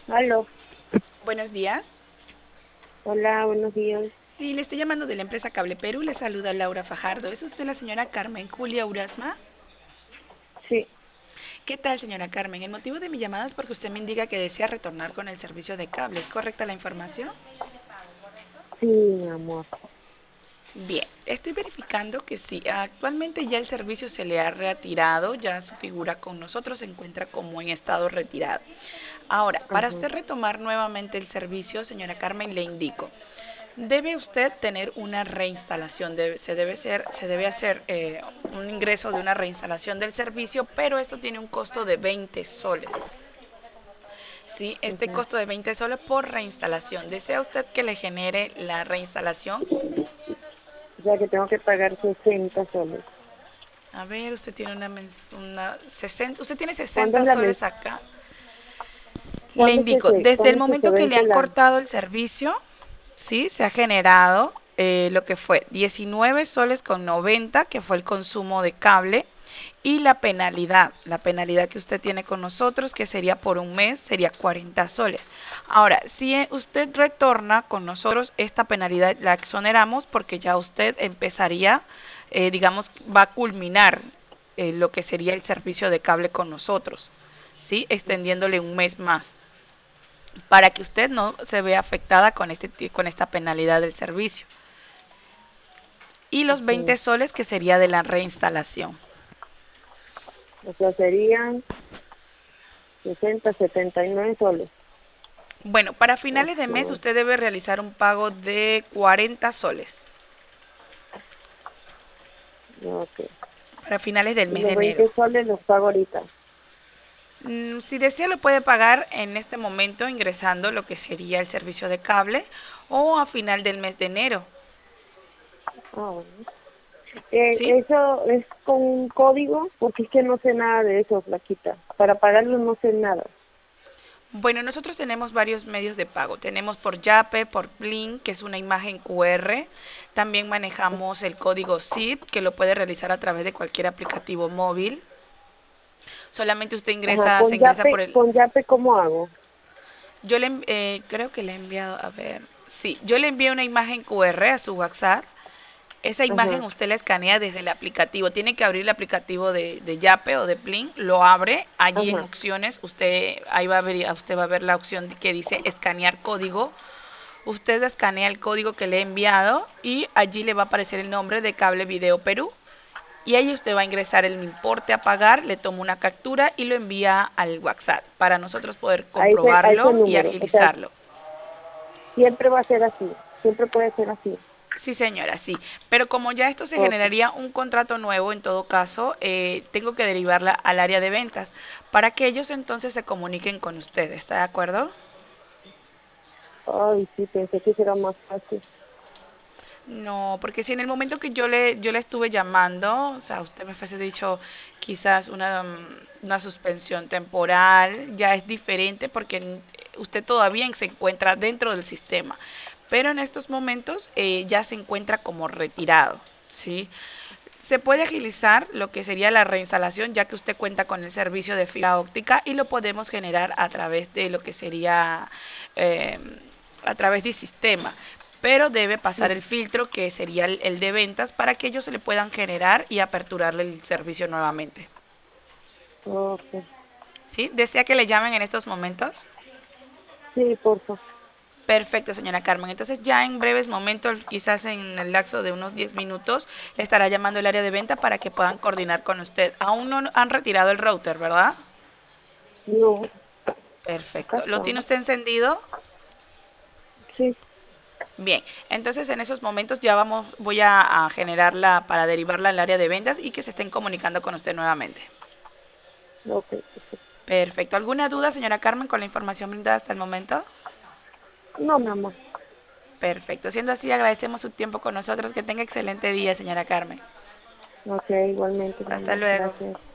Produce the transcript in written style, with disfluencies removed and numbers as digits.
Aló, Buenos días. hola, buenos días. Sí, le estoy llamando de la empresa Cable Perú. Le saluda Laura Fajardo. ¿Es usted la señora Carmen Julia Urasma? Sí, ¿Qué tal, señora Carmen? El motivo de mi llamada es porque usted me indica que desea retornar con el servicio de cable. ¿Es correcta la información? sí, mi amor. Bien, estoy verificando que sí. Actualmente ya el servicio se le ha retirado, ya su figura con nosotros se encuentra como en estado retirado. Ahora, para Ajá. usted retomar nuevamente el servicio, señora Carmen, le indico. Debe usted tener una reinstalación, se debe hacer un ingreso de una reinstalación del servicio, pero esto tiene un costo de 20 soles. ¿Sí? Este Ajá. costo de 20 soles por reinstalación. ¿Desea usted que le genere la reinstalación? O sea que tengo que pagar 60 soles. A ver, usted tiene una 60, usted tiene ¿Cuándo 60 es la soles men- acá. Le indico, desde el cuándo es que se momento que le vence han la? cortado el servicio, ¿sí? Se ha generado lo que fue 19 soles con 90, que fue el consumo de cable, y la penalidad que usted tiene con nosotros, que sería por un mes, sería 40 soles. Ahora, si usted retorna con nosotros, esta penalidad la exoneramos porque ya usted empezaría, digamos, va a culminar lo que sería el servicio de cable con nosotros, ¿sí? Extendiéndole un mes más para que usted no se vea afectada con esta penalidad del servicio. Y los Ajá. 20 soles que sería de la reinstalación. O sea, serían 60, 79 soles. Bueno, para finales de mes Ocho. usted debe realizar un pago de 40 soles. Ok. Para finales del Y mes de los enero. 20 soles los pago ahorita. Si desea lo puede pagar en este momento ingresando lo que sería el servicio de cable o a final del mes de enero. Ah, bueno. ¿Sí? Eso es con un código, porque es que no sé nada de eso, Flaquita. Para pagarlo no sé nada. Bueno, nosotros tenemos varios medios de pago. Tenemos por Yape, por Blink, que es una imagen QR. También manejamos el código SIP, que lo puede realizar a través de cualquier aplicativo móvil. Solamente usted Ajá, se ingresa por el... Con Yape, ¿cómo hago? creo que le he enviado, a ver, sí, yo le envié una imagen QR a su WhatsApp. Esa imagen Ajá, usted la escanea desde el aplicativo. Tiene que abrir el aplicativo de Yape o de Plin, lo abre. Allí en ajá. opciones, usted va a ver la opción que dice escanear código. Usted escanea el código que le he enviado y allí le va a aparecer el nombre de Cable Video Perú. Y ahí usted va a ingresar el importe a pagar, le toma una captura y lo envía al WhatsApp para nosotros poder A ese comprobarlo y número. O sea, agilizarlo. siempre va a ser así. Siempre puede ser así. Sí, señora, sí. Pero como ya esto se Ok. generaría un contrato nuevo, en todo caso, tengo que derivarla al área de ventas para que ellos entonces se comuniquen con usted. ¿Está de acuerdo? Ay, sí, pensé que será más fácil. No, porque si en el momento que yo le estuve llamando, o sea, usted me fuese dicho quizás una suspensión temporal, ya es diferente porque usted todavía se encuentra dentro del sistema, pero en estos momentos ya se encuentra como retirado, ¿sí? Se puede agilizar lo que sería la reinstalación, ya que usted cuenta con el servicio de fibra óptica y lo podemos generar a través de lo que sería eh, a través del sistema. Pero debe pasar el filtro que sería el de ventas para que ellos se le puedan generar y aperturarle el servicio nuevamente. Ok. ¿Sí? ¿Desea que le llamen en estos momentos? Sí, por favor. Perfecto, señora Carmen. Entonces ya en breves momentos, quizás en el lapso de unos 10 minutos, le estará llamando el área de venta para que puedan coordinar con usted. Aún no han retirado el router, ¿verdad? No, acá Perfecto. ¿Lo está. tiene usted encendido? Sí, Bien, entonces en esos momentos ya voy a generarla para derivarla al área de ventas y que se estén comunicando con usted nuevamente. ok, perfecto. Perfecto. ¿Alguna duda, señora Carmen, con la información brindada hasta el momento? No, mi amor. Perfecto. Siendo así, agradecemos su tiempo con nosotros. Que tenga excelente día, señora Carmen. Ok, igualmente, mi Hasta amor. luego. Gracias.